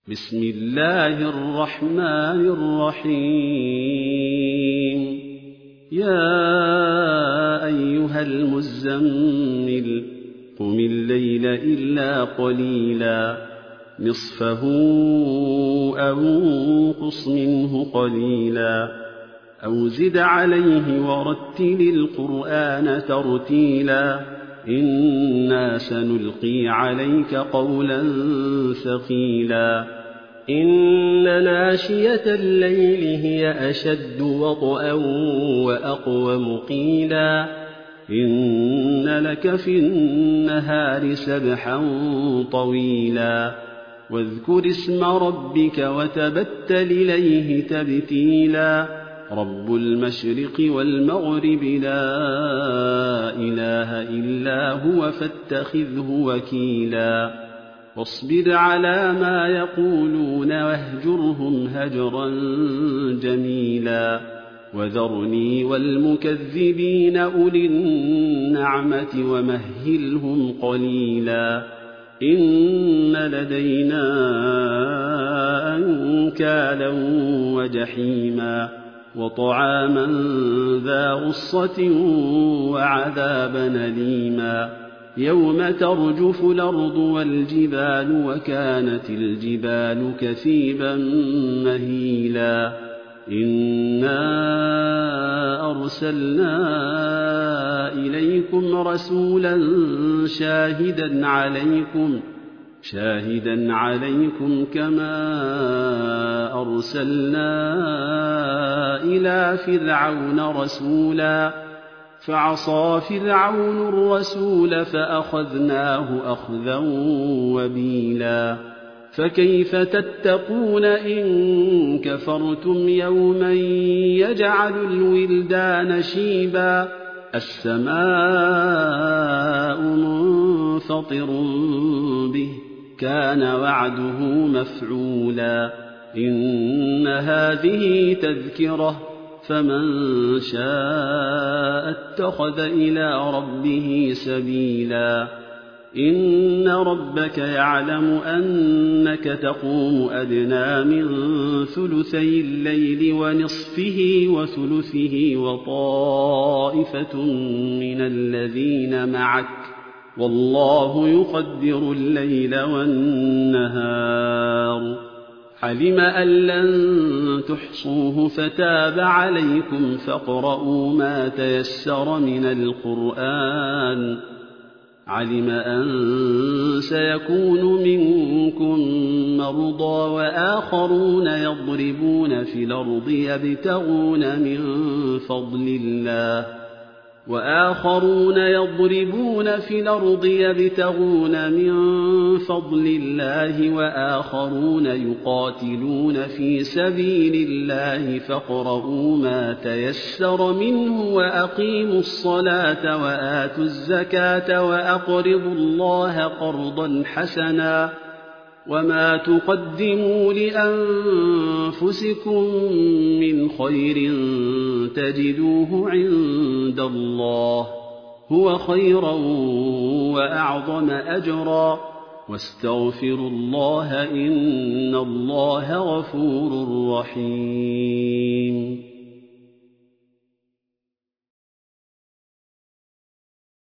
بسم الله الرحمن الرحيم يا أيها المزمل قم الليل إلا قليلا نصفه أو انقص منه قليلا أو زد عليه ورتل القرآن ترتيلا إنا سنلقي عليك قولا ثقيلا إن ناشية الليل هي أشد وطئا وأقوم قيلا إن لك في النهار سبحا طويلا واذكر اسم ربك وتبتل إليه تبتيلا رب المشرق والمغرب لا إله إلا هو فاتخذه وكيلا واصبر على ما يقولون واهجرهم هجرا جميلا وذرني والمكذبين أولي النعمة ومهلهم قليلا إن لدينا أنكالا وجحيما وطعاما ذا غصة وعذابا أليما يوم ترجف الأرض والجبال وكانت الجبال كثيبا مهيلا إنا أرسلنا إليكم رسولا شاهدا عليكم كما أرسلنا إلى فرعون رسولا فعصى فرعون الرسول فأخذناه أخذا وبيلا فكيف تتقون إن كفرتم يوما يجعل الولدان شيبا السماء منفطر به كان وعده مفعولا إن هذه تذكرة فمن شاء اتخذ إلى ربه سبيلا إن ربك يعلم أنك تقوم أدنى من ثلثي الليل ونصفه وثلثه وطائفة من الذين معك والله يقدر الليل والنهار علم أن لن تحصوه فتاب عليكم فاقرؤوا ما تيسر من القرآن علم أن سيكون منكم مرضى وآخرون يضربون في الأرض يبتغون من فضل الله وآخرون يقاتلون في سبيل الله فاقرؤوا ما تيسر منه وأقيموا الصلاة وآتوا الزكاة وأقرضوا الله قرضا حسنا وما تقدموا لأنفسكم من خير تجدوه عند الله هو خيرا وأعظم أجرا واستغفروا الله إن الله غفور رحيم